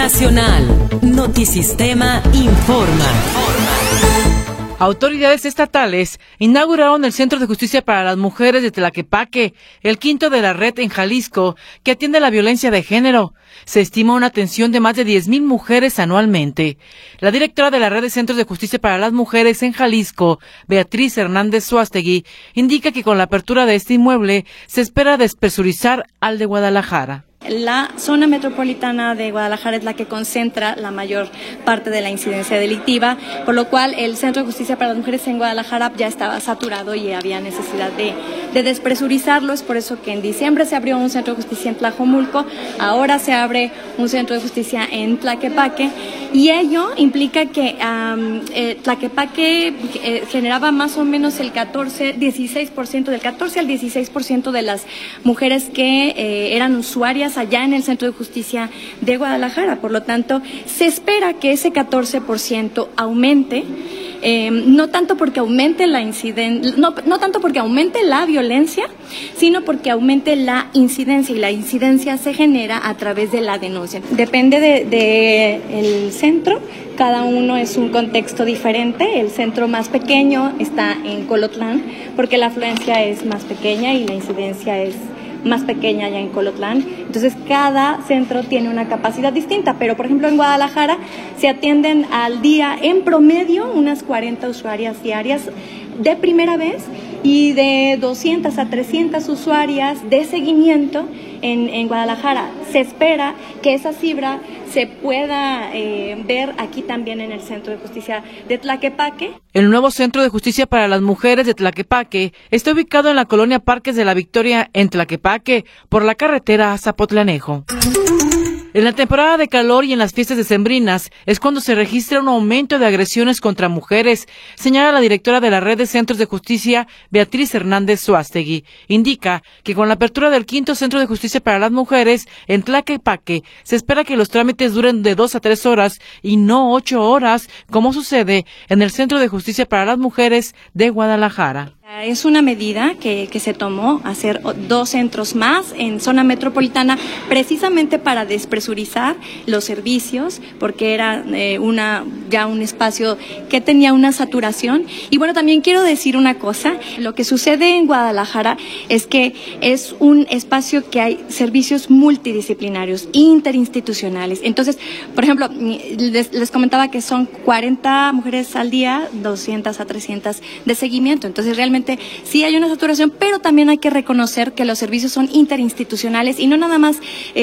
Nacional. Notisistema informa. Autoridades estatales inauguraron el Centro de Justicia para las Mujeres de Tlaquepaque, el quinto de la red en Jalisco, que atiende la violencia de género. Se estima una atención de más de 10,000 mujeres anualmente. La directora de la Red de Centros de Justicia para las Mujeres en Jalisco, Beatriz Hernández Suástegui, indica que con la apertura de este inmueble se espera despresurizar al de Guadalajara. La zona metropolitana de Guadalajara es la que concentra la mayor parte de la incidencia delictiva, por lo cual el Centro de Justicia para las Mujeres en Guadalajara ya estaba saturado y había necesidad de despresurizarlo. Es por eso que en diciembre se abrió un Centro de Justicia en Tlajomulco, ahora se abre un Centro de Justicia en Tlaquepaque, y ello implica que Tlaquepaque generaba más o menos el 16% del 14 al 16% de las mujeres que eran usuarias allá en el Centro de Justicia de Guadalajara. Por lo tanto, se espera que ese 14% aumente, no tanto porque aumente la no tanto porque aumente la violencia, sino porque aumente la incidencia, y la incidencia se genera a través de la denuncia. Depende del centro, cada uno es un contexto diferente. El centro más pequeño está en Colotlán, porque la afluencia es más pequeña y la incidencia es más pequeña ya en Colotlán. Entonces, cada centro tiene una capacidad distinta, pero por ejemplo en Guadalajara se atienden al día en promedio unas 40 usuarias diarias de primera vez y de 200 a 300 usuarias de seguimiento en Guadalajara. Se espera que esa cifra se pueda ver aquí también en el Centro de Justicia de Tlaquepaque. El nuevo Centro de Justicia para las Mujeres de Tlaquepaque está ubicado en la colonia Parques de la Victoria en Tlaquepaque, por la carretera a Zapotlanejo. En la temporada de calor y en las fiestas decembrinas es cuando se registra un aumento de agresiones contra mujeres, señala la directora de la Red de Centros de Justicia, Beatriz Hernández Suástegui. Indica que con la apertura del quinto Centro de Justicia para las Mujeres en Tlaquepaque se espera que los trámites duren de 2 a 3 horas y no 8 horas, como sucede en el Centro de Justicia para las Mujeres de Guadalajara. Es una medida que se tomó, hacer 2 centros más en zona metropolitana, precisamente para despresurizar los servicios, porque era ya un espacio que tenía una saturación. Y bueno, también quiero decir una cosa: lo que sucede en Guadalajara es que es un espacio que hay servicios multidisciplinarios, interinstitucionales. Entonces, por ejemplo, les comentaba que son 40 mujeres al día, 200 a 300 de seguimiento. Entonces, realmente sí hay una saturación, pero también hay que reconocer que los servicios son interinstitucionales y no nada más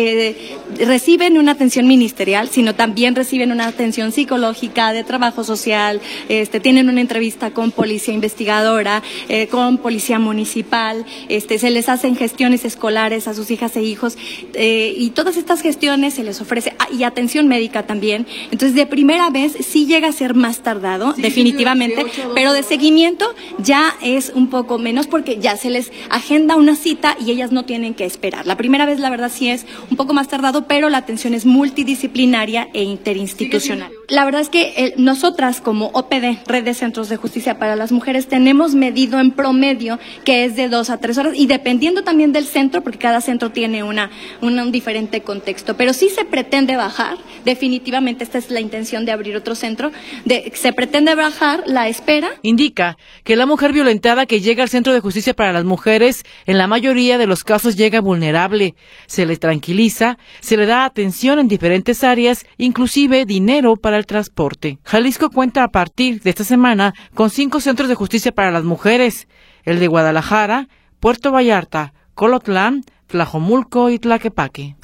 reciben una atención ministerial, sino también reciben una atención psicológica, de trabajo social, tienen una entrevista con policía investigadora, con policía municipal, se les hacen gestiones escolares a sus hijas e hijos, y todas estas gestiones se les ofrece, y atención médica también. Entonces, de primera vez sí llega a ser más tardado, sí, definitivamente, pero de seguimiento ya es un poco menos, porque ya se les agenda una cita y ellas no tienen que esperar. La primera vez, la verdad, sí es un poco más tardado, pero la atención es multidisciplinaria e interinstitucional. La verdad es que nosotras, como OPD, Red de Centros de Justicia para las Mujeres, tenemos medido en promedio que es de 2 a 3 horas, y dependiendo también del centro, porque cada centro tiene un diferente contexto, pero sí se pretende bajar. Definitivamente esta es la intención de abrir otro centro, se pretende bajar la espera. Indica que la mujer violentada que llega al Centro de Justicia para las Mujeres, en la mayoría de los casos llega vulnerable. Se le tranquiliza, se le da atención en diferentes áreas, inclusive dinero para el transporte. Jalisco cuenta a partir de esta semana con 5 centros de justicia para las mujeres: el de Guadalajara, Puerto Vallarta, Colotlán, Tlajomulco y Tlaquepaque.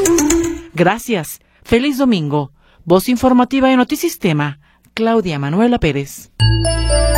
Gracias. Feliz domingo. Voz informativa de Notisistema, Claudia Manuela Pérez.